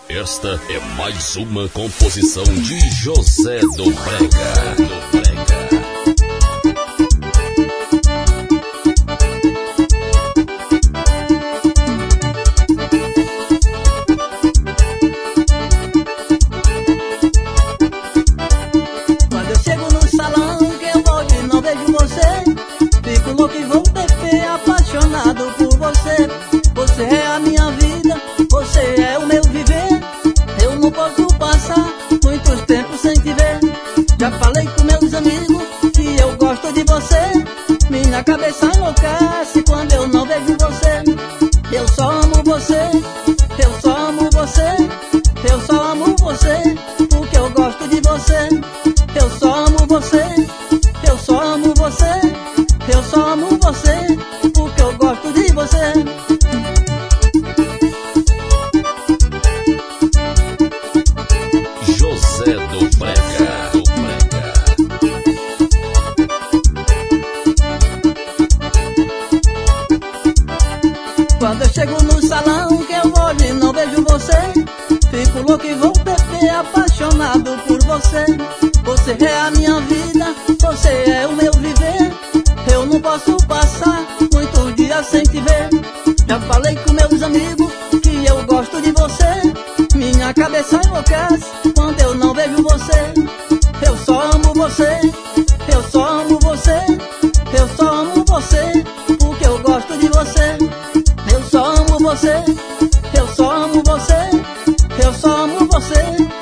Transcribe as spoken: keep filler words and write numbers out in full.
Esta é mais uma composição de José do Brega. Do Brega. Quando eu chego no salão que eu vou e não vejo você, fico louco e vou ter apaixonado por você. Você é a minha vida, você é o meu viver. Eu não posso passar muitos tempos sem te ver. Já falei com meus amigos que eu gosto de você. Minha cabeça enlouquece quando eu não vejo você. Eu só amo você, eu só amo você, eu só amo você, porque eu gosto de você. Eu só amo você, eu só amo você, eu só amo você, porque eu gosto de você. José do Brega, do Brega. Quando eu chego no salão que eu olho e não vejo você, fico louco e vou ter apaixonado por você. Você é a minha vida, você é o meu viver. Eu não posso passar muitos dias sem te ver. Já falei com meus amigos que eu gosto de você. Minha cabeça enlouquece quando eu não vejo você. Eu só amo você, eu só amo você, eu só amo você, porque eu gosto de você. Eu só amo você, eu só amo você, eu só amo você,